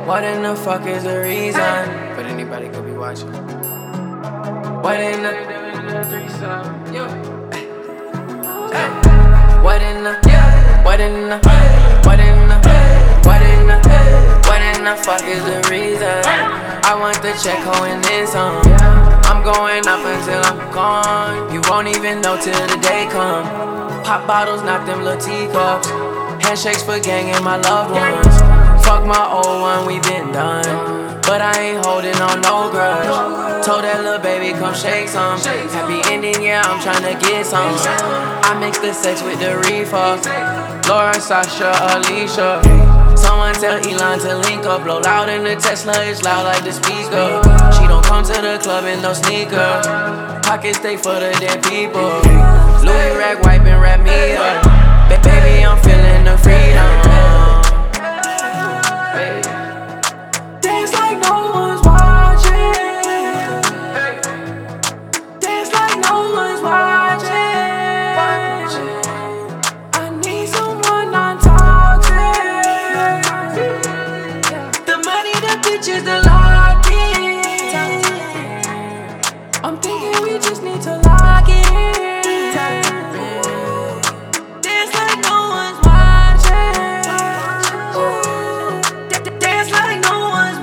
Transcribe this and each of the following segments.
What in the fuck is the reason? But anybody could be watching. What in the threesome? Yo. What in the fuck is the reason? I want the check hoe and then some. I'm going up until I'm gone. You won't even know till the day come. Pop bottles, not them little teacups. Handshakes for gang and my loved ones. Fuck my old one, we been done. But I ain't holding on no grudge. Told that little baby come shake some. Happy ending, yeah, I'm tryna get some. I mix the sex with the reefer. Laura, Sasha, Alicia. Someone tell Elon to link up. Blow loud in the Tesla, it's loud like the speaker. She don't come to the club in no sneaker. Pockets stay for the dead people. Louis rag wipe and wrap me up. Baby, I'm feeling the freedom. Dance like no one's watching. Dance like no one's watching. I need someone non-toxic. The money, the bitches, the lock in. I'm thinking we just need to lock it in. Dance like no one's watching. Dance like no one's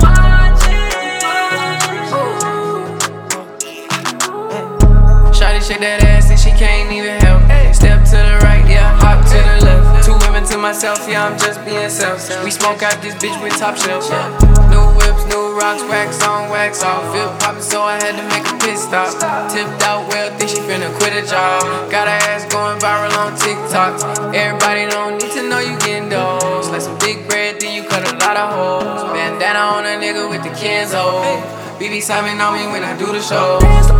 watching. Shawty shake that ass and she can't even help. Step to the right, yeah, hop to the left. Two women to myself, yeah, I'm just being selfish. We smoke out this bitch with top shelf. New whips, new rocks, wax on, wax off. Feel poppin', so I had to make a pit stop. Tipped out well, think she finna quit a job. Got her ass going viral on TikTok. Everybody don't need to know you getting those. Like some big bread, then you cut a lot of holes. Bandana on a nigga with the Kenzo. BB Simon on me when I do the show.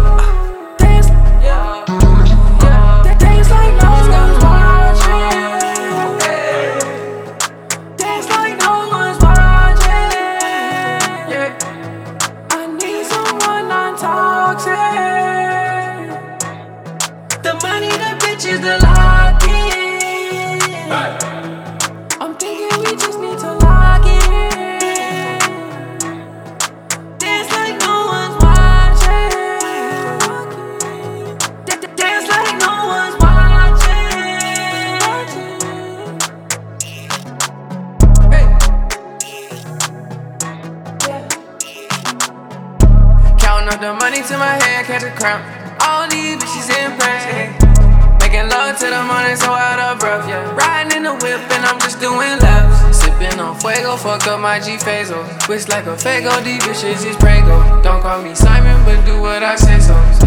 The money, the bitches, the lock in. I'm thinking we just need to lock it in. Dance like no one's watching. Dance like no one's watching. Counting up the money to my head, catch a crown. All these bitches impressed. Making love to the morning, so out of breath, yeah. Riding in the whip and I'm just doing laps. Sipping on fuego, fuck up my G-Fazo. Twist like a Fago, these bitches is Prego. Don't call me Simon, but do what I say so.